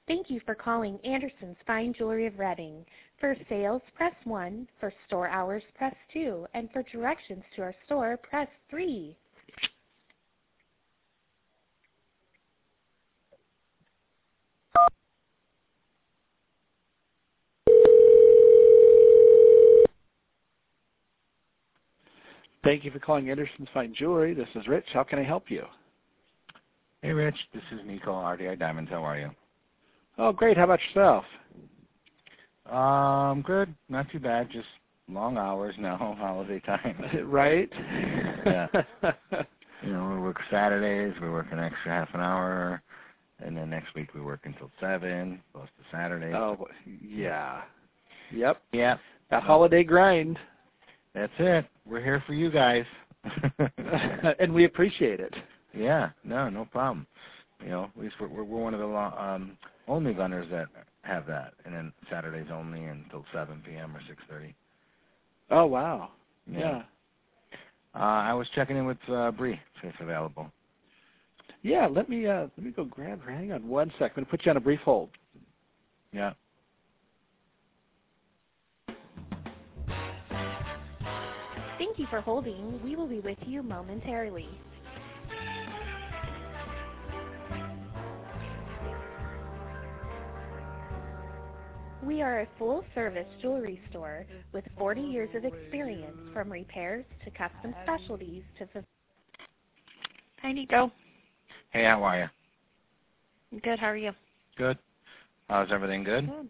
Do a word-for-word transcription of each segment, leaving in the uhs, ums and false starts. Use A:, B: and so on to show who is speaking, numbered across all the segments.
A: Thank you for calling Anderson's Fine Jewelry of Reading. For sales, press one. For store hours, press two. And for directions to our store, press three. Thank you for calling Anderson's Fine Jewelry. This is Rich. How can I help you?
B: Hey, Rich. This is Nico, R D I Diamonds. How are you?
A: Oh, great. How about yourself?
B: Um, good. Not too bad. Just long hours now, holiday time.
A: Right?
B: Yeah. You know, we work Saturdays. We work an extra half an hour. And then next week we work until seven, plus the Saturdays.
A: Oh, yeah. Yep.
B: Yeah.
A: That holiday grind.
B: That's it. We're here for you guys.
A: And we appreciate it.
B: Yeah. No, no problem. You know, at least we're, we're one of the um, only gunners that have that. And then Saturdays only until seven p.m. or six thirty.
A: Oh, wow.
B: Yeah.
A: Yeah.
B: Uh, I was checking in with uh, Bree, if it's available.
A: Yeah, let me uh, let me go grab her. Hang on one sec. I'm going to put you on a brief hold.
B: Yeah.
A: Thank you for holding. We will be with you momentarily. We are a full-service jewelry store with forty years of experience, from repairs to custom specialties to... Hi, Nico.
B: Hey, how are you?
A: Good. How are you?
B: Good. How's everything good?
A: Good.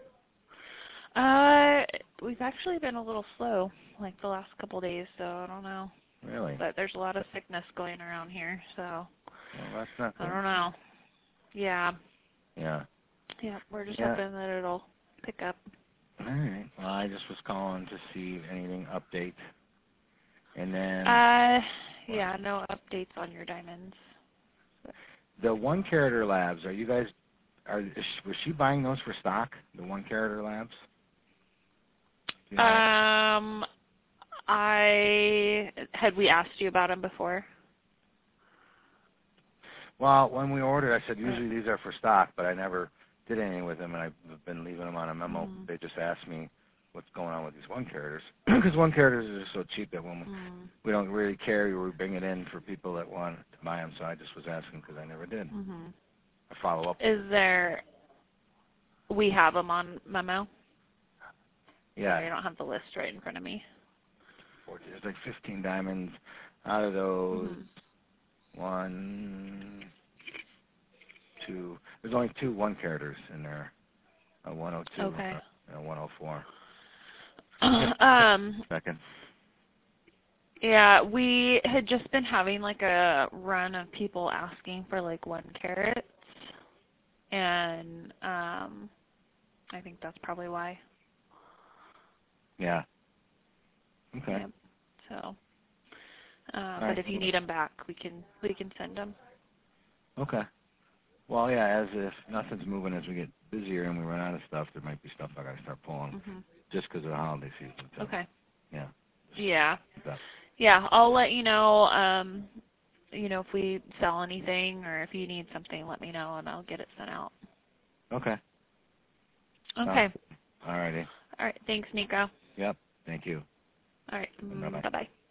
A: Uh, we've actually been a little slow, like the last couple of days, so I don't know.
B: Really?
A: But there's a lot of sickness going around here, so
B: Well, that's not good.
A: I don't know. Yeah.
B: Yeah.
A: Yeah, we're just
B: Yeah.
A: hoping that it'll pick up.
B: All right. Well, I just was calling to see if anything update. And then
A: Uh, yeah, no updates on your diamonds.
B: the one Carator Labs, are you guys, are is she, was she buying those for stock, the one Carator Labs? Do you know?
A: Um, I, had we asked you about them before?
B: Well, when we ordered, I said usually these are for stock, but I never did anything with them, and I've been leaving them on a memo.
A: Mm.
B: They just asked me what's going on with these one carators, because one carators are just so cheap that when we,
A: Mm.
B: we don't really carry, we bring it in for people that want to buy them. So I just was asking because I never did.
A: Mm-hmm.
B: I follow up.
A: Is there, we have them on memo?
B: Yeah.
A: Sorry, I don't have the list right in front of me.
B: There's like fifteen diamonds. Out of those,
A: Mm-hmm.
B: one, two. There's only two one carators in there. A one oh two
A: Okay.
B: and a one oh four.
A: um,
B: Second.
A: Yeah, we had just been having like a run of people asking for like one carat, and um, I think that's probably why.
B: Yeah. Okay.
A: Yep. So, uh,
B: All
A: but
B: right.
A: if you need them back, we can we can send them.
B: Okay. Well, yeah, as if nothing's moving as we get busier and we run out of stuff, there might be stuff I got to start pulling
A: Mm-hmm.
B: just because of the holiday season. So,
A: Okay.
B: yeah.
A: Yeah.
B: That.
A: Yeah, I'll let you know. Um, you know, if we sell anything or if you need something, let me know and I'll get it sent out.
B: Okay.
A: Okay.
B: All righty.
A: All right. Thanks, Nico.
B: Yep. Thank you.
A: All right.
B: Bye-bye.
A: Bye bye.